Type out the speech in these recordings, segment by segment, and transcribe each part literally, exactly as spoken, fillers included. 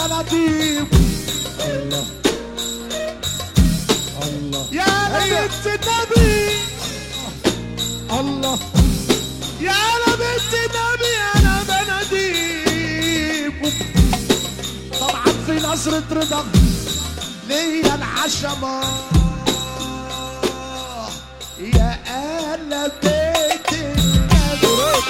بناديكم. الله الله يا بنت النبي، الله يا بنت النبي انا بناديكم. طبعا في نظرة رضا ليا العشمة يا اهل بيت النبي.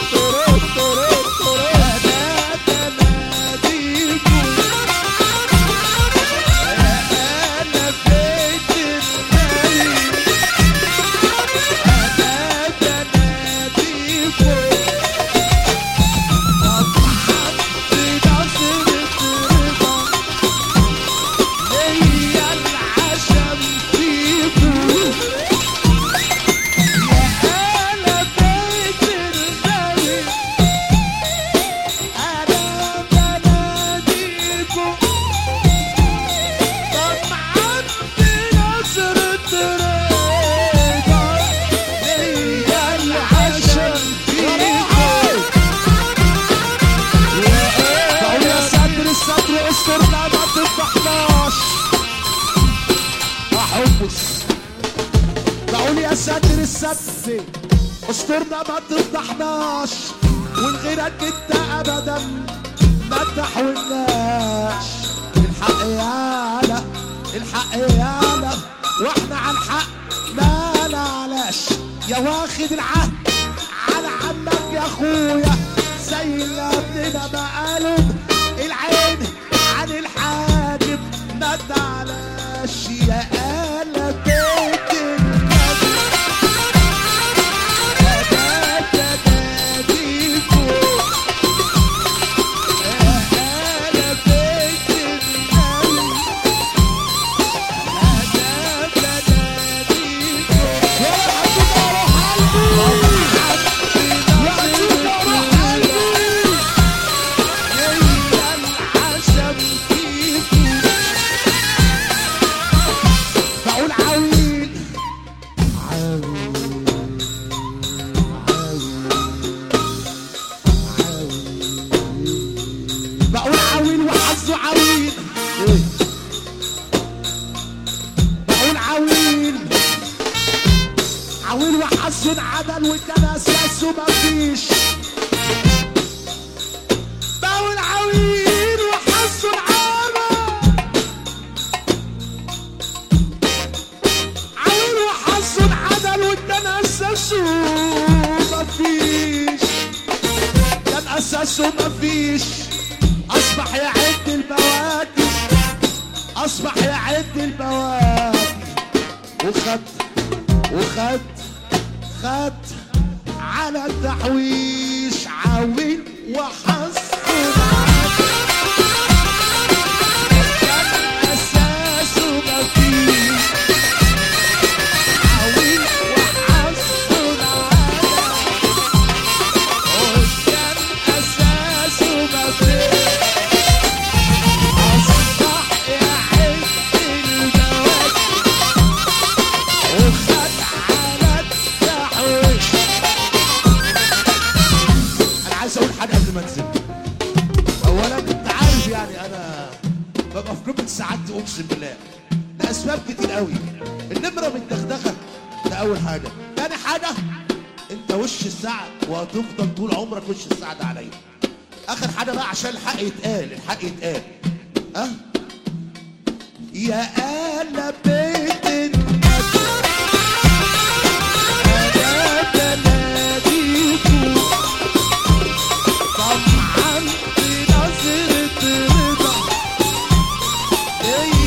بقول يا ساتر الستر استرنا ما تفضحناش، والغيرك انت ابدا ما تحولناش. الحق يالا الحق يالا واحنا على الحق ما نعلاش. يا واخد العهد على عمك يا اخويا زي اللي قبلنا ما قالوا العين عن الحاجب ما تعلاش. يا آل بيت النبي أنا بناديكم. يا آل بيت النبي أنا بناديكم. يا حبيبي روح قلبي، يا حبيبي روح قلبي، هي العشم فيكم. بقول عويل عويل عويل، بقول عويل وحظه عويل. بقول عويل عويل وحظه انعدل وكان اساسه مفيش. بقول عويل وحظه انعدل، عويل وحظه انعدل وكان اساسه مفيش. كان اساسه مفيش. اصبح يعد البواكي، اصبح يعد البواكي، وخد وخد خد على التحويش. عويل وحظه كان اساسه مفيش. عويل وحظه كان اساسه مفيش. اصبح يعد البواكي وخد على التحويش. انا عايز اقول حاجه قبل ما انزل. اولا انت عارف يعني انا ببقى في قمه سعادتي اقسم بالله لاسباب كتير قوي. النمره متدغدغه ده اول حاجه. تاني حاجه انت وش السعد وهتفضل طول عمرك وش السعد عليا. اخر حاجه بقى عشان الحق يتقال، الحق يتقال ها. يا آل بيت النبي أنا بناديكم. طمعا في نظرة رضا هي